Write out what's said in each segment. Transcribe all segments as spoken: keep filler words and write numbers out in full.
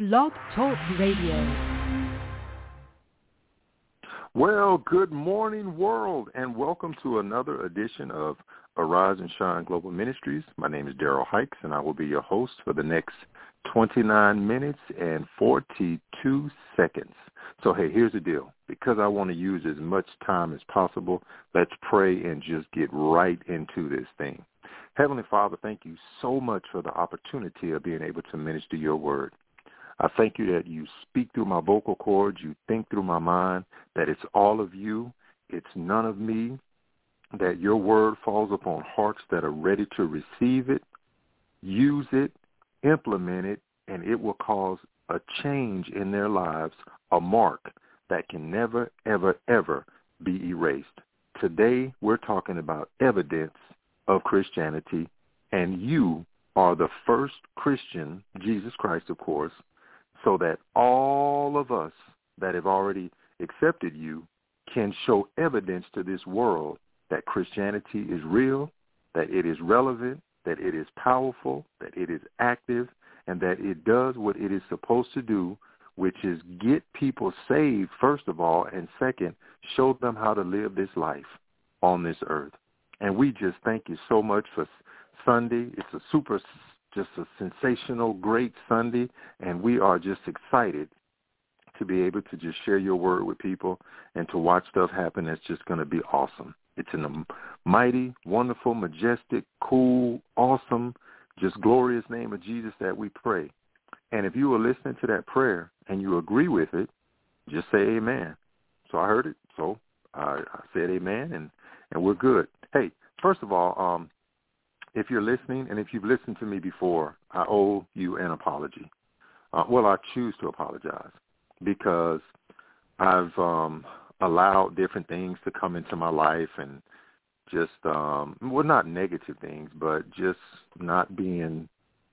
Blog Talk Radio. Well, good morning, world, and welcome to another edition of Arise and Shine Global Ministries. My name is Daryl Hikes, and I will be your host for the next twenty-nine minutes and forty-two seconds. So, hey, here's the deal. Because I want to use as much time as possible, let's pray and just get right into this thing. Heavenly Father, thank you so much for the opportunity of being able to minister your word. I thank you that you speak through my vocal cords, you think through my mind, that it's all of you, it's none of me, that your word falls upon hearts that are ready to receive it, use it, implement it, and it will cause a change in their lives, a mark that can never, ever, ever be erased. Today, we're talking about evidence of Christianity, and you are the first Christian, Jesus Christ, of course, so that all of us that have already accepted you can show evidence to this world that Christianity is real, that it is relevant, that it is powerful, that it is active, and that it does what it is supposed to do, which is get people saved, first of all, and second, show them how to live this life on this earth. And we just thank you so much for Sunday. It's a super just a sensational, great Sunday, and we are just excited to be able to just share your word with people and to watch stuff happen that's just going to be awesome. It's in the mighty, wonderful, majestic, cool, awesome, just glorious name of Jesus that we pray. And if you are listening to that prayer and you agree with it, just say amen. So I heard it, so I, I said amen, and, and we're good. Hey, first of all, um, if you're listening, and if you've listened to me before, I owe you an apology. Uh, well, I choose to apologize because I've um, allowed different things to come into my life and just, um, well, not negative things, but just not being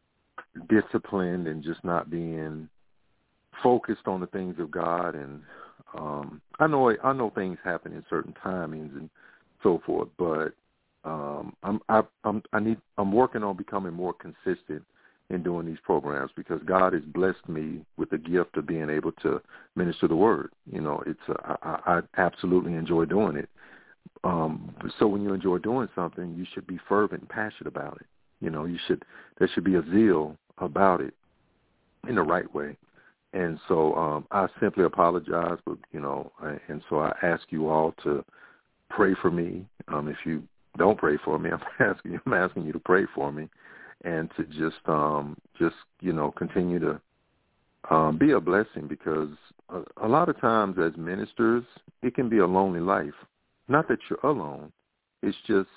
disciplined and just not being focused on the things of God. And um, I know I know things happen in certain timings and so forth, but Um, I'm, I, I'm, I need, I'm working on becoming more consistent in doing these programs because God has blessed me with the gift of being able to minister the word. You know, it's, a, I, I absolutely enjoy doing it. Um, so when you enjoy doing something, you should be fervent and passionate about it. You know, you should, there should be a zeal about it in the right way. And so um, I simply apologize, but, you know, I, and so I ask you all to pray for me. Um, if you don't pray for me, I'm asking you, I'm asking you to pray for me and to just, um, just, you know, continue to um, be a blessing because a, a lot of times as ministers, it can be a lonely life. Not that you're alone. It's just,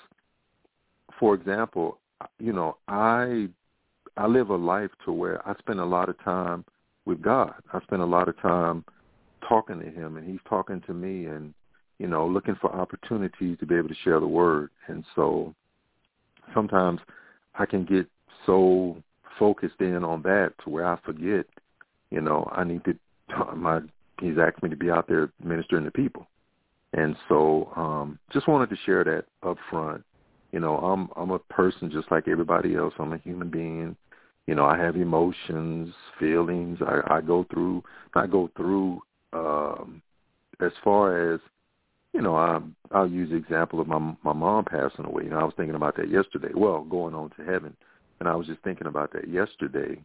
for example, you know, I, I live a life to where I spend a lot of time with God. I spend a lot of time talking to him and he's talking to me and, you know, looking for opportunities to be able to share the word. And so sometimes I can get so focused in on that to where I forget, you know, I need to, my, he's asked me to be out there ministering to people. And so um, just wanted to share that up front. You know, I'm, I'm a person just like everybody else. I'm a human being. You know, I have emotions, feelings. I, I go through, I go through um, as far as, you know, I, I'll use the example of my my mom passing away. You know, I was thinking about that yesterday. Well, going on to heaven, and I was just thinking about that yesterday.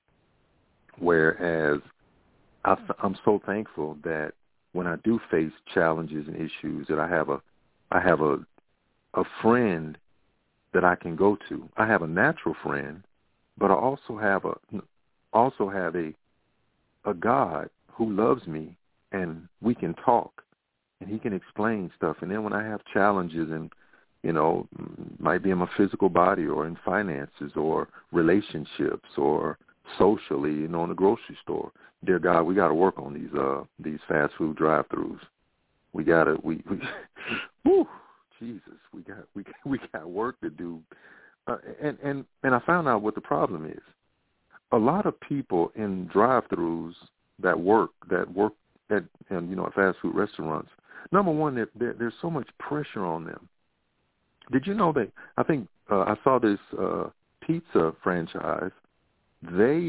Whereas I, I'm so thankful that when I do face challenges and issues, that I have a I have a a friend that I can go to. I have a natural friend, but I also have a also have a a God who loves me, and we can talk. And he can explain stuff. And then when I have challenges and, you know, might be in my physical body or in finances or relationships or socially, you know, in the grocery store, dear God, we got to work on these uh these fast food drive-thrus. We got to, we, we whew, Jesus, we got, we, we got work to do. Uh, and, and, and I found out what the problem is. A lot of people in drive-thrus that work, that work at, and, you know, at fast food restaurants, number one, there, there, there's so much pressure on them. Did you know that, I think uh, I saw this uh, pizza franchise, they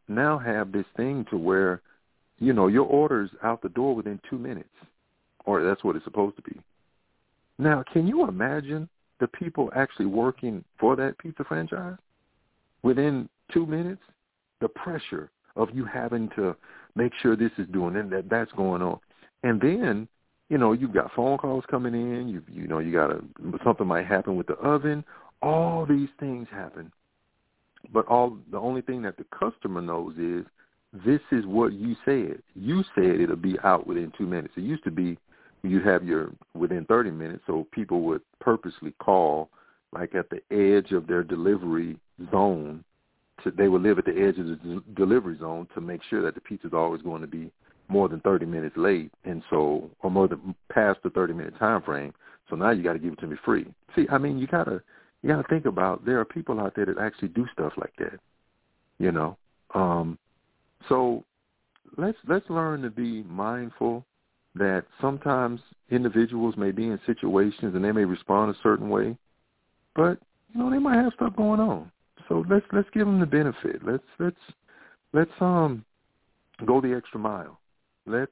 now have this thing to where, you know, your order's out the door within two minutes, or that's what it's supposed to be. Now, can you imagine the people actually working for that pizza franchise? Within two minutes, the pressure of you having to make sure this is doing and that that's going on. And then, you know, you've got phone calls coming in, you you know, you got to, something might happen with the oven. All these things happen. But all the only thing that the customer knows is this is what you said. You said it'll be out within two minutes. It used to be you'd have your within thirty minutes, so people would purposely call like at the edge of their delivery zone. To, they would live at the edge of the d- delivery zone to make sure that the pizza's always going to be more than thirty minutes late, and so or more than past the thirty minute time frame. So now you got to give it to me free. See, I mean, you gotta you gotta think about there are people out there that actually do stuff like that, you know. Um, so let's let's learn to be mindful that sometimes individuals may be in situations and they may respond a certain way, but you know they might have stuff going on. So let's let's give them the benefit. Let's let's let's um go the extra mile. Let's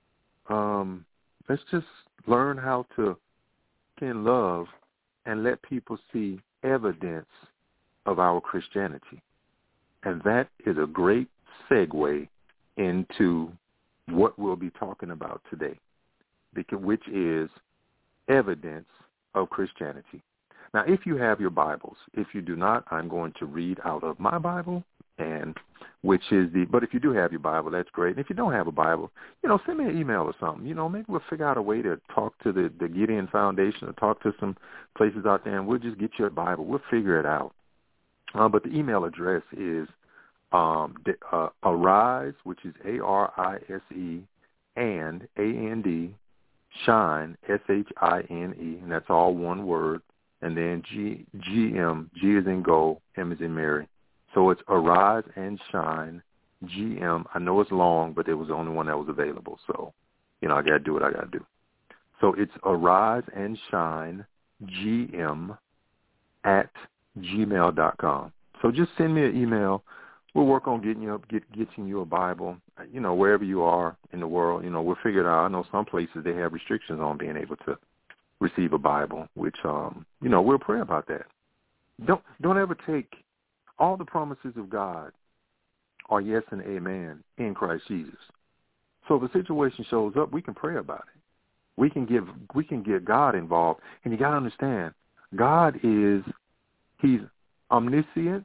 um let's just learn how to can love and let people see evidence of our Christianity, and that is a great segue into what we'll be talking about today, because which is evidence of Christianity. Now, if you have your Bibles, if you do not, I'm going to read out of my Bible, and which is the, but if you do have your Bible, that's great. And if you don't have a Bible, you know, send me an email or something. You know, maybe we'll figure out a way to talk to the, the Gideon Foundation or talk to some places out there, and we'll just get you a Bible. We'll figure it out. Uh, but the email address is um, uh, Arise, which is A R I S E, and A N D, Shine, S H I N E, and that's all one word. And then G, G M, G is in go, M is in Mary. So it's Arise and Shine, G M. I know it's long, but it was the only one that was available. So, you know, I got to do what I got to do. So it's Arise and Shine, G M, at gmail dot com. So just send me an email. We'll work on getting you up, get, getting you a Bible, you know, wherever you are in the world. You know, we'll figure it out. I know some places they have restrictions on being able to receive a Bible, which, um, you know, we'll pray about that. Don't don't ever take all the promises of God are yes and amen in Christ Jesus. So if a situation shows up, we can pray about it. We can give we can get God involved. And you got to understand, God is, he's omniscient,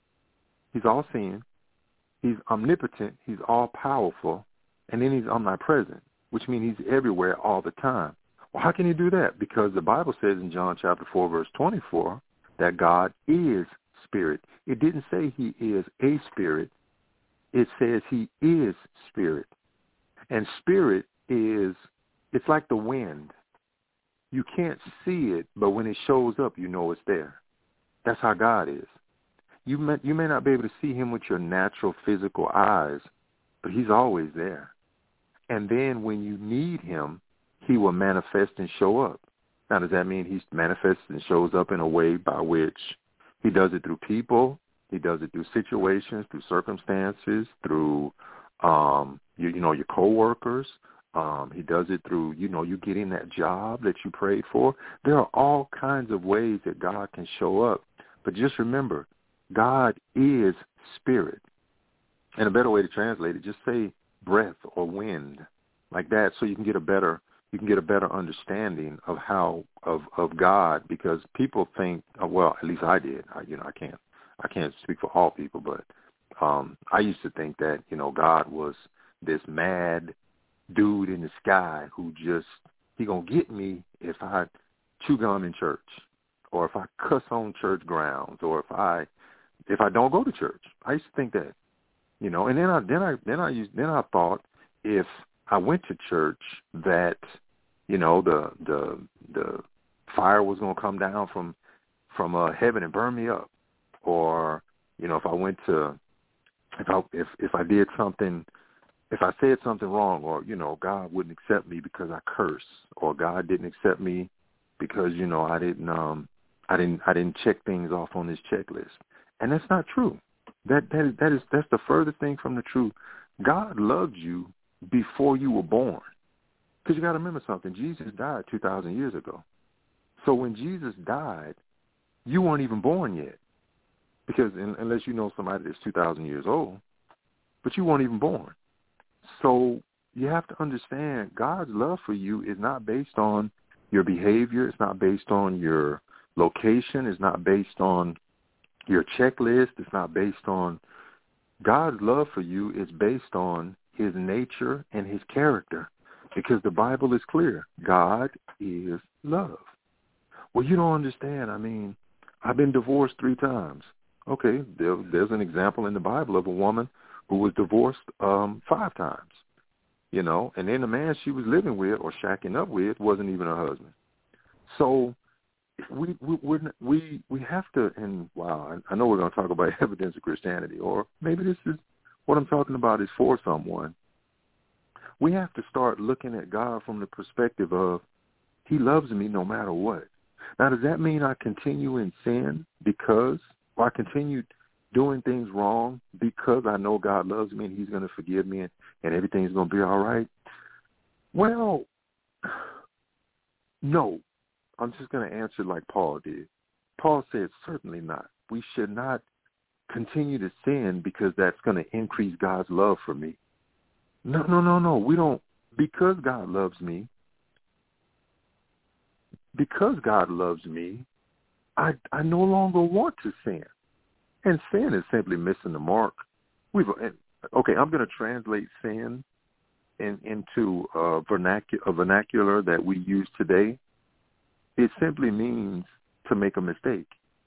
he's all-seeing, he's omnipotent, he's all-powerful, and then he's omnipresent, which means he's everywhere all the time. Well, how can he do that? Because the Bible says in John chapter four, verse twenty-four, that God is spirit. It didn't say he is a spirit. It says he is spirit. And spirit is, it's like the wind. You can't see it, but when it shows up, you know it's there. That's how God is. You may, you may not be able to see him with your natural physical eyes, but he's always there. And then when you need him, he will manifest and show up. Now, does that mean he manifests and shows up in a way by which he does it through people, he does it through situations, through circumstances, through, um, you, you know, your coworkers. Um, he does it through, you know, you getting that job that you prayed for. There are all kinds of ways that God can show up. But just remember, God is spirit. And a better way to translate it, just say breath or wind like that, so you can get a better you can get a better understanding of how of, of God, because people think, well, at least I did. I, you know, I can't I can't speak for all people, but um, I used to think that, you know, God was this mad dude in the sky who just he gonna get me if I chew gum in church, or if I cuss on church grounds, or if I if I don't go to church. I used to think that, you know, and then I then I then I used then I thought if I went to church that, you know, the the the fire was going to come down from from uh, heaven and burn me up, or, you know, if I went to if I if if I did something, if I said something wrong, or, you know, God wouldn't accept me because I curse, or God didn't accept me because, you know, I didn't um I didn't I didn't check things off on this checklist. And that's not true. That that is that is that's the furthest thing from the truth. God loved you before you were born. Because you got to remember something. Jesus died two thousand years ago. So when Jesus died, you weren't even born yet. Because in, unless you know somebody that's two thousand years old, but you weren't even born. So you have to understand God's love for you is not based on your behavior. It's not based on your location. It's not based on your checklist. It's not based on God's love for you is based on his nature and his character, because the Bible is clear. God is love. Well, you don't understand. I mean, I've been divorced three times. Okay, there, there's an example in the Bible of a woman who was divorced um, five times, you know, and then the man she was living with or shacking up with wasn't even her husband. So we we we're, we we have to, and wow, I, I know we're going to talk about evidence of Christianity, or maybe this is what I'm talking about is for someone. We have to start looking at God from the perspective of he loves me no matter what. Now, does that mean I continue in sin because, or I continue doing things wrong because I know God loves me and he's going to forgive me and, and everything's going to be all right? Well, no. I'm just going to answer like Paul did. Paul said, certainly not. We should not continue to sin because that's going to increase God's love for me. No, no, no, no. We don't. Because God loves me, because God loves me, I, I no longer want to sin. And sin is simply missing the mark. We've okay, I'm going to translate sin in, into a vernacular, a vernacular that we use today. It simply means to make a mistake.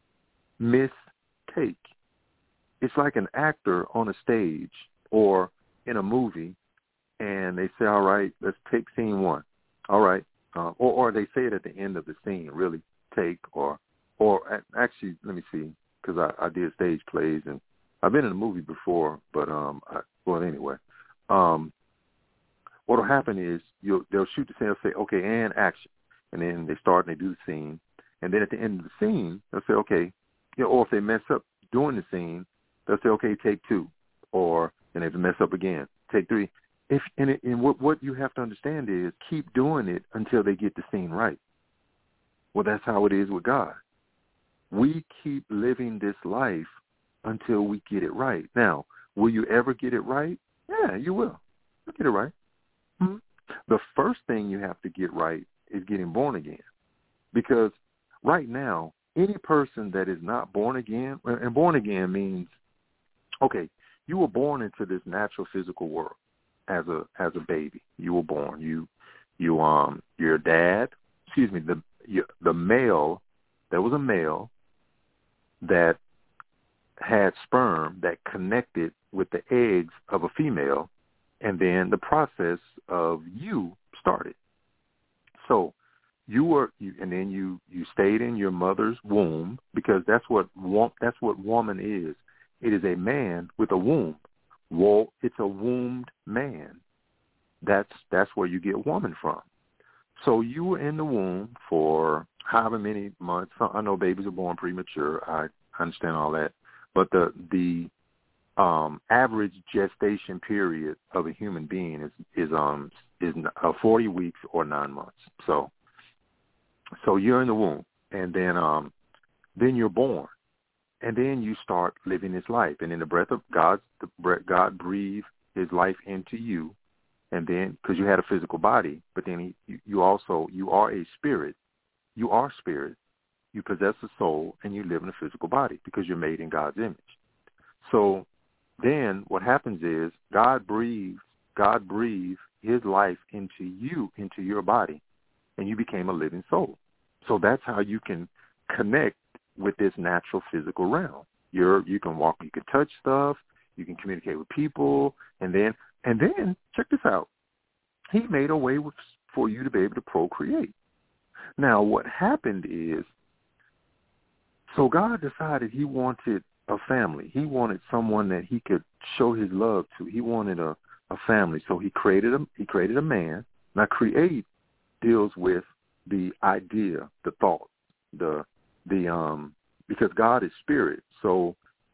Mistake. It's like an actor on a stage or in a movie, and they say, all right, let's take scene one. All right. Uh, or, or they say it at the end of the scene, really, take, or, or actually, let me see, because I, I did stage plays, and I've been in a movie before, but, um, I, well, anyway, um, what will happen is you'll, they'll shoot the scene, they'll say, okay, and action. And then they start and they do the scene. And then at the end of the scene, they'll say, okay, you know, or if they mess up during the scene, they'll say, okay, take two. Or, and if they mess up again, take three. If and, it, and what, what you have to understand is keep doing it until they get the scene right. Well, that's how it is with God. We keep living this life until we get it right. Now, will you ever get it right? Yeah, you will. You'll get it right. Mm-hmm. The first thing you have to get right is getting born again. Because right now, any person that is not born again, and born again means, okay, you were born into this natural physical world. As a as a baby, you were born. You you um your dad, excuse me, the your, the male, there was a male that had sperm that connected with the eggs of a female, and then the process of you started. So you were, you, and then you you stayed in your mother's womb, because that's what that's what woman is. It is a man with a womb. Well, it's a wombed man. That's that's where you get woman from. So you were in the womb for however many months. I know babies are born premature. I understand all that. But the the um, average gestation period of a human being is is um is uh, forty weeks or nine months. So so you're in the womb, and then um then you're born. And then you start living this life. And in the breath of God, the breath, God breathed his life into you. And then, because you had a physical body, but then he, you also, you are a spirit. You are spirit. You possess a soul, and you live in a physical body because you're made in God's image. So then what happens is God breathes, God breathed his life into you, into your body, and you became a living soul. So that's how you can connect with this natural physical realm. You're you can walk, you can touch stuff, you can communicate with people, and then and then check this out. He made a way with, for you to be able to procreate. Now, what happened is, so God decided he wanted a family. He wanted someone that he could show his love to. He wanted a, a family. So he created a he created a man. Now, create deals with the idea, the thought, the the um because God is spirit. So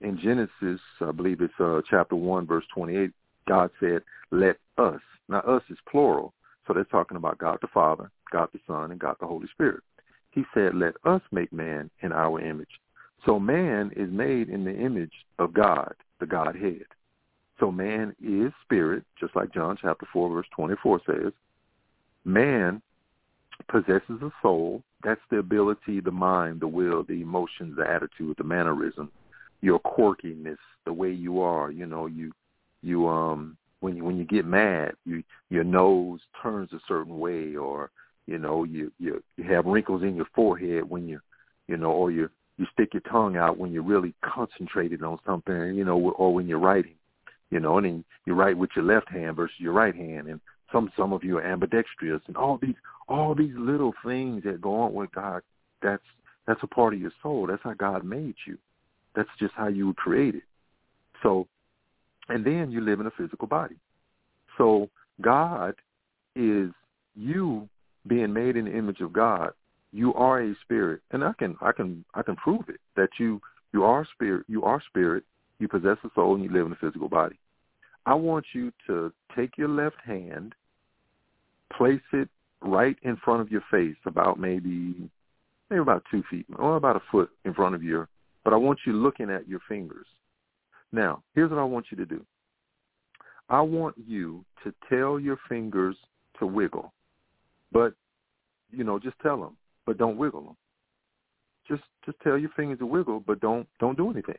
in Genesis, I believe it's uh, chapter one, verse twenty-eight, God said, let us. Now, us is plural, so they're talking about God the Father, God the Son, and God the Holy Spirit. He said, let us make man in our image. So man is made in the image of God, the Godhead. So man is spirit, just like John chapter four, verse twenty-four says. Man possesses a soul. That's the ability, the mind, the will, the emotions, the attitude, the mannerism, your quirkiness, the way you are. You know, you, you, um, when you when you get mad, you your nose turns a certain way, or you know, you you, you have wrinkles in your forehead when you, you know, or you you stick your tongue out when you're really concentrated on something, you know, or when you're writing, you know, and then you write with your left hand versus your right hand, and some some of you are ambidextrous, and all these all these little things that go on with God. That's that's a part of your soul. That's how God made you. That's just how you were created. So, and then you live in a physical body. So God is you being made in the image of God. You are a spirit, and I can I can I can prove it that you you are spirit. You are spirit. You possess a soul, and you live in a physical body. I want you to take your left hand, place it right in front of your face, about maybe maybe about two feet or about a foot in front of your. But I want you looking at your fingers. Now, here's what I want you to do. I want you to tell your fingers to wiggle, but you know, just tell them, but don't wiggle them. Just just tell your fingers to wiggle, but don't don't do anything.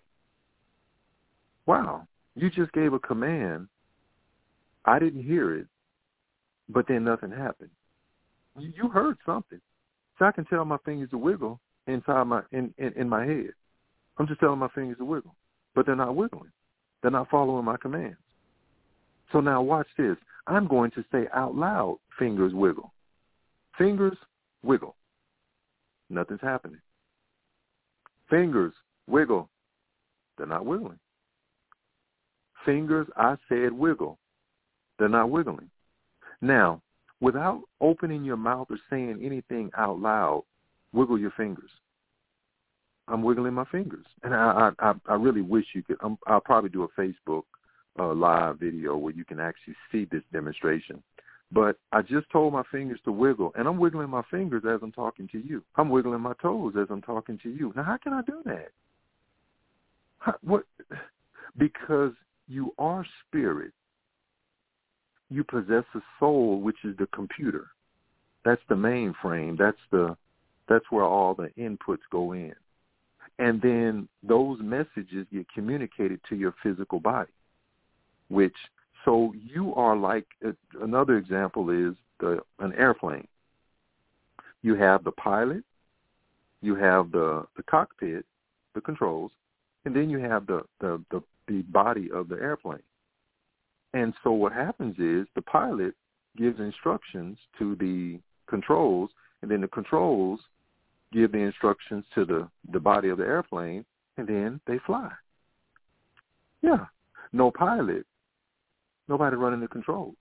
Wow, you just gave a command. I didn't hear it, but then nothing happened. You, you heard something, so I can tell my fingers to wiggle inside my in, in in my head. I'm just telling my fingers to wiggle, but they're not wiggling. They're not following my commands. So now watch this. I'm going to say out loud, fingers wiggle. Fingers wiggle. Nothing's happening. Fingers wiggle. They're not wiggling. Fingers, I said wiggle. They're not wiggling. Now, without opening your mouth or saying anything out loud, wiggle your fingers. I'm wiggling my fingers. And I I, I really wish you could. I'm, I'll probably do a Facebook uh, live video where you can actually see this demonstration. But I just told my fingers to wiggle, and I'm wiggling my fingers as I'm talking to you. I'm wiggling my toes as I'm talking to you. Now, how can I do that? How, what? Because you are spirit. You possess a soul, which is the computer. That's the mainframe. That's the that's where all the inputs go in. And then those messages get communicated to your physical body, which, so you are like, uh, another example is the an airplane. You have the pilot, you have the, the cockpit, the controls, and then you have the, the, the, the body of the airplane. And so what happens is the pilot gives instructions to the controls, and then the controls give the instructions to the, the body of the airplane, and then they fly. Yeah. No pilot, nobody running the controls.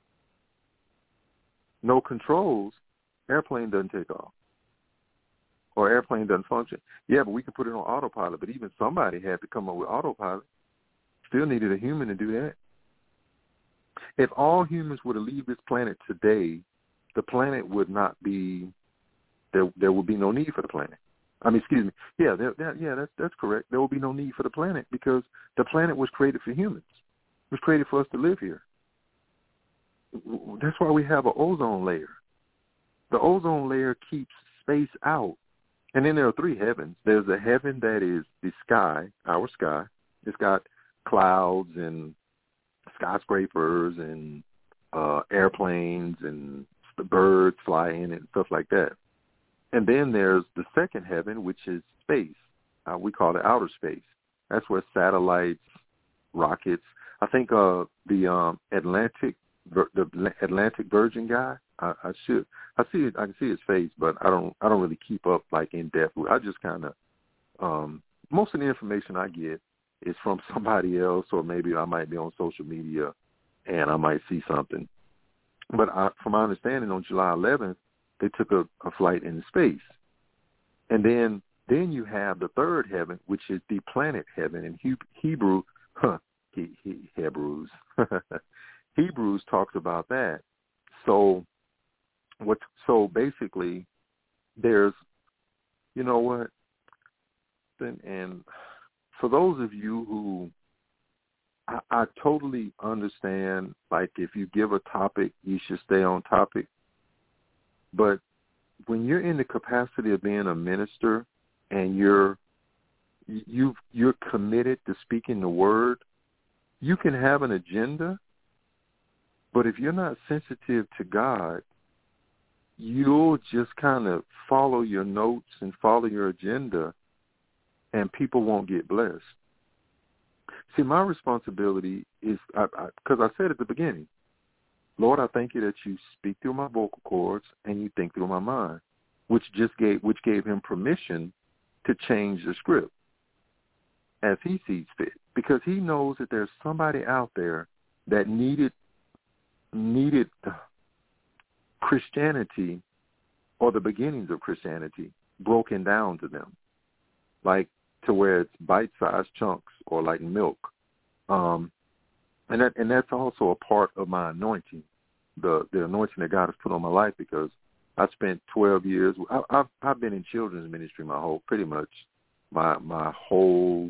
No controls, airplane doesn't take off. Or airplane doesn't function. Yeah, but we can put it on autopilot, but even somebody had to come up with autopilot. Still needed a human to do that. If all humans were to leave this planet today, the planet would not be, there there would be no need for the planet. I mean, excuse me. Yeah, there, there, yeah, that's, that's correct. There will be no need for the planet because the planet was created for humans. It was created for us to live here. That's why we have an ozone layer. The ozone layer keeps space out. And then there are three heavens. There's a heaven that is the sky, our sky. It's got clouds and skyscrapers and uh, airplanes and the birds fly in and stuff like that. And then there's the second heaven, which is space. Uh, we call it outer space. That's where satellites, rockets. I think uh, the um, Atlantic, the Atlantic Virgin guy. I, I should. I see it. I can see his face, but I don't. I don't really keep up like in depth. I just kind of. Um, most of the information I get is from somebody else, or maybe I might be on social media, and I might see something. But I, from my understanding, on July eleventh, they took a, a flight into space, and then Then you have the third heaven, which is the planet heaven. In he- Hebrew, huh, he, he, Hebrews, Hebrews talks about that. So what? So basically, there's, you know what, and, and for those of you who, I, I totally understand, like if you give a topic, you should stay on topic. But when you're in the capacity of being a minister and you're you you're committed to speaking the word, you can have an agenda, but if you're not sensitive to God, you'll just kind of follow your notes and follow your agenda, and people won't get blessed. See, my responsibility is, because I, I, I said at the beginning, Lord, I thank you that you speak through my vocal cords and you think through my mind, which just gave which gave him permission to change the script as he sees fit, because he knows that there's somebody out there that needed needed Christianity, or the beginnings of Christianity, broken down to them, like to where it's bite-sized chunks or like milk. Um, and that and that's also a part of my anointing, the the anointing that God has put on my life, because I spent twelve years. I, I've I've been in children's ministry my whole, pretty much my my whole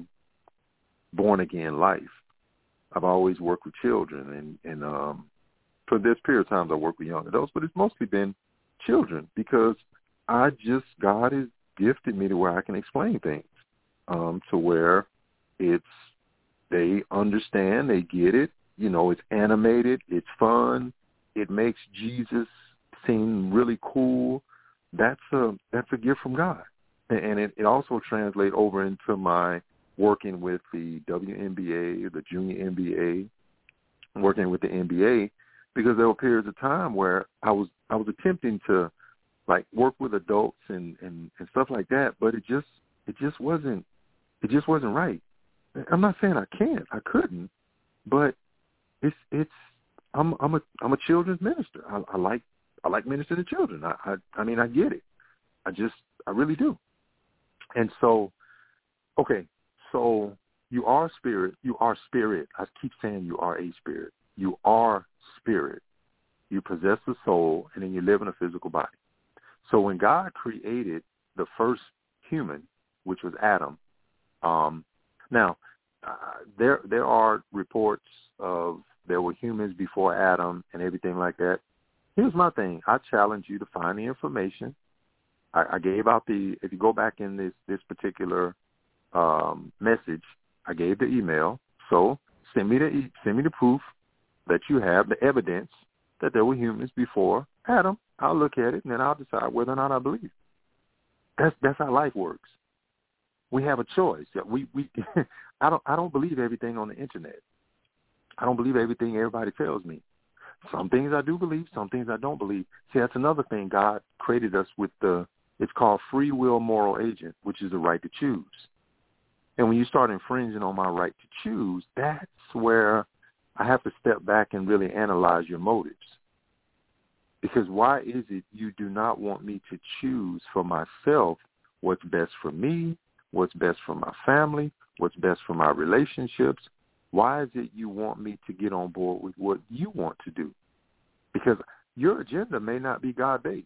born again life. I've always worked with children, and and um, for this period of time I work with young adults, but it's mostly been children, because I just God has gifted me to where I can explain things um, to where it's they understand, they get it. You know, it's animated, it's fun, it makes Jesus seem really cool. That's a that's a gift from God, and it, it also translates over into my working with the W N B A, the Junior N B A, working with the N B A, because there were periods of time where I was I was attempting to like work with adults and, and, and stuff like that, but it just it just wasn't it just wasn't right. I'm not saying I can't, I couldn't, but it's it's I'm I'm a I'm a children's minister. I, I like I like ministering to children. I, I I mean I get it. I just I really do. And so, okay, so you are spirit. You are spirit. I keep saying you are a spirit. You are spirit. You possess a soul, and then you live in a physical body. So when God created the first human, which was Adam, um, now uh, there there are reports of there were humans before Adam and everything like that. Here's my thing. I challenge you to find the information. I, I gave out the, if you go back in this, this particular um, message, I gave the email. So send me the send me the proof that you have, the evidence that there were humans before Adam. I'll look at it, and then I'll decide whether or not I believe. That's that's how life works. We have a choice. We we I don't I don't believe everything on the internet. I don't believe everything everybody tells me. Some things I do believe, some things I don't believe. See, that's another thing. God created us with the, it's called free will moral agent, which is the right to choose. And when you start infringing on my right to choose, that's where I have to step back and really analyze your motives. Because why is it you do not want me to choose for myself what's best for me, what's best for my family, what's best for my relationships? Why is it you want me to get on board with what you want to do? Because your agenda may not be God-based.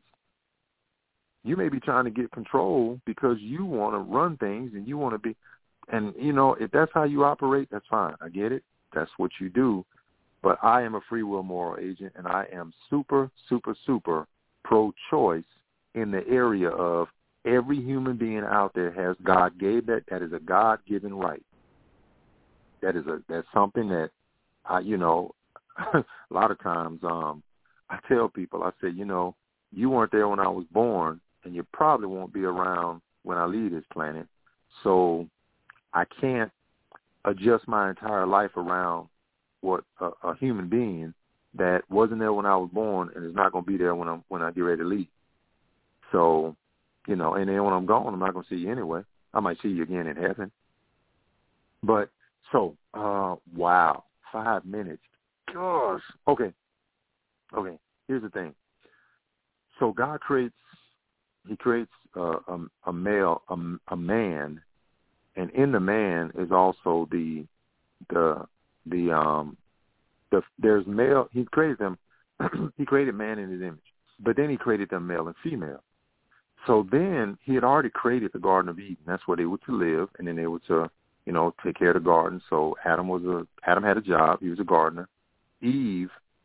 You may be trying to get control because you want to run things and you want to be, and, you know, if that's how you operate, that's fine. I get it. That's what you do. But I am a free will moral agent, and I am super, super, super pro-choice in the area of every human being out there has God gave that. That is a God-given right. That is a that's something that I, you know, a lot of times um, I tell people, I say, you know, you weren't there when I was born, and you probably won't be around when I leave this planet. So I can't adjust my entire life around what a, a human being that wasn't there when I was born and is not going to be there when I'm when I get ready to leave. So, you know, and then when I'm gone, I'm not going to see you anyway. I might see you again in heaven. But so, uh, wow, five minutes. Gosh. Okay. Okay. Here's the thing. So God creates he creates uh, a, a male, a, a man, and in the man is also the the the um the there's male. He created them. He created man in his image, but then he created them male and female. So then he had already created the Garden of Eden. That's where they were to live, and then they were to, you know, take care of the garden. So Adam was a Adam had a job. He was a gardener. Eve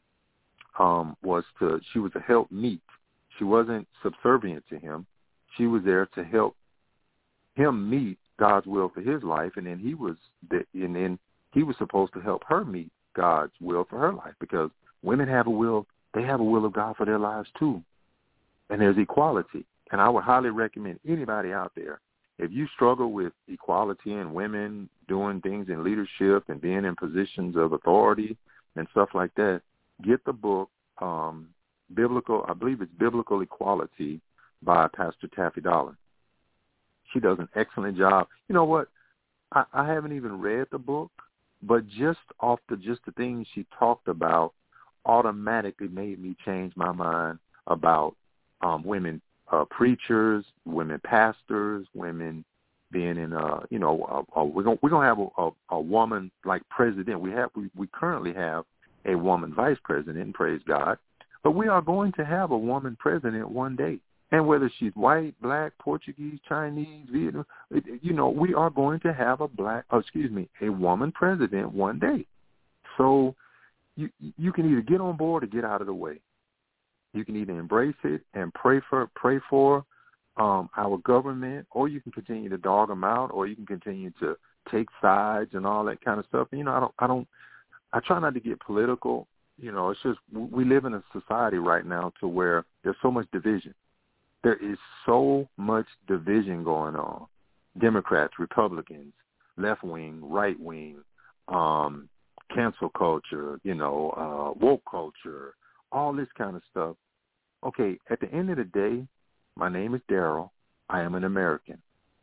um, was to she was a helpmeet. She wasn't subservient to him. She was there to help him meet God's will for his life, and then he was the, and then he was supposed to help her meet God's will for her life, because women have a will. They have a will of God for their lives too, and there's equality. And I would highly recommend anybody out there, if you struggle with equality and women doing things in leadership and being in positions of authority and stuff like that, get the book, um, Biblical, I believe it's Biblical Equality by Pastor Taffy Dolan. She does an excellent job. You know what? I, I haven't even read the book, but just off the just the things she talked about automatically made me change my mind about um, women uh, preachers, women pastors, women being in, uh, you know, uh, uh, we're gonna we're gonna have a, a, a woman like president. We have we, we currently have a woman vice president, praise God, but we are going to have a woman president one day. And whether she's white, black, Portuguese, Chinese, Vietnam, you know, we are going to have a black, oh, excuse me, a woman president one day. So you you can either get on board or get out of the way. You can either embrace it and pray for pray for um, our government, or you can continue to dog them out, or you can continue to take sides and all that kind of stuff. And, you know, I don't, I don't, I try not to get political. You know, it's just we live in a society right now to where there's so much division. There is so much division going on. Democrats, Republicans, left wing, right wing, um, cancel culture, you know, uh, woke culture, all this kind of stuff. Okay, at the end of the day, my name is Daryl. I am an American.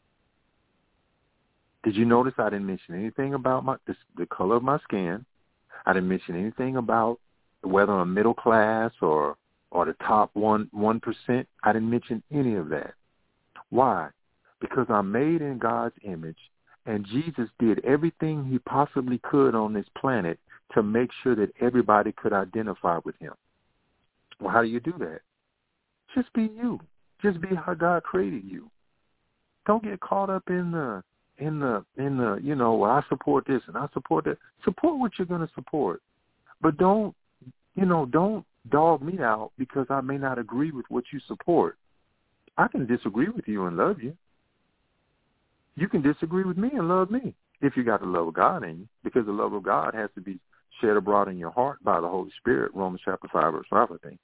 Did you notice I didn't mention anything about my this, the color of my skin? I didn't mention anything about whether I'm middle class or or the top one one percent. I didn't mention any of that. Why? Because I'm made in God's image, and Jesus did everything he possibly could on this planet to make sure that everybody could identify with him. Well, how do you do that? Just be you. Just be how God created you. Don't get caught up in the in the in the you know, well, I support this and I support that. Support what you're going to support, but don't you know don't dog me out because I may not agree with what you support. I can disagree with you and love you. You can disagree with me and love me if you got the love of God in you, because the love of God has to be shed abroad in your heart by the Holy Spirit, Romans chapter five, verse five, I think.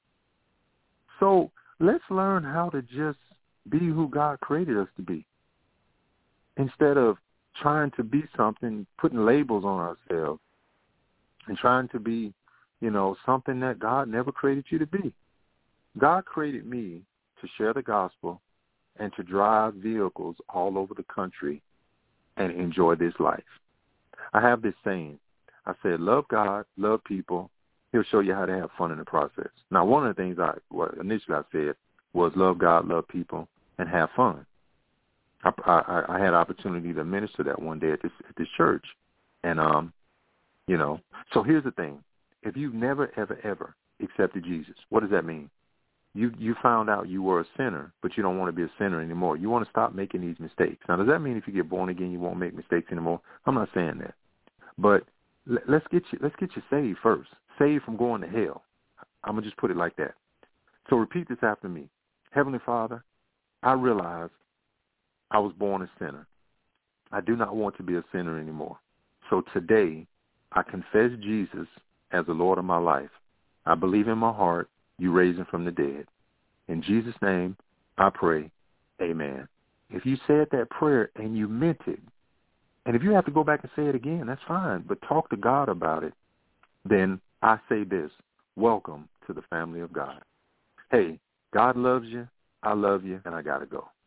So let's learn how to just be who God created us to be, instead of trying to be something, putting labels on ourselves, and trying to be, you know, something that God never created you to be. God created me to share the gospel and to drive vehicles all over the country and enjoy this life. I have this saying. I said, love God, love people. He'll show you how to have fun in the process. Now, one of the things I well, initially I said was love God, love people, and have fun. I, I, I had opportunity to minister that one day at this at this church. And, um, you know, so here's the thing. If you've never, ever, ever accepted Jesus, what does that mean? You you found out you were a sinner, but you don't want to be a sinner anymore. You want to stop making these mistakes. Now, does that mean if you get born again, you won't make mistakes anymore? I'm not saying that. But let's get you let's get you saved first. Saved from going to hell. I'm going to just put it like that. So repeat this after me. Heavenly Father, I realize I was born a sinner. I do not want to be a sinner anymore. So today, I confess Jesus as the Lord of my life. I believe in my heart you raised him from the dead. In Jesus' name, I pray, amen. If you said that prayer and you meant it, and if you have to go back and say it again, that's fine, but talk to God about it, then I say this, welcome to the family of God. Hey, God loves you, I love you, and I got to go.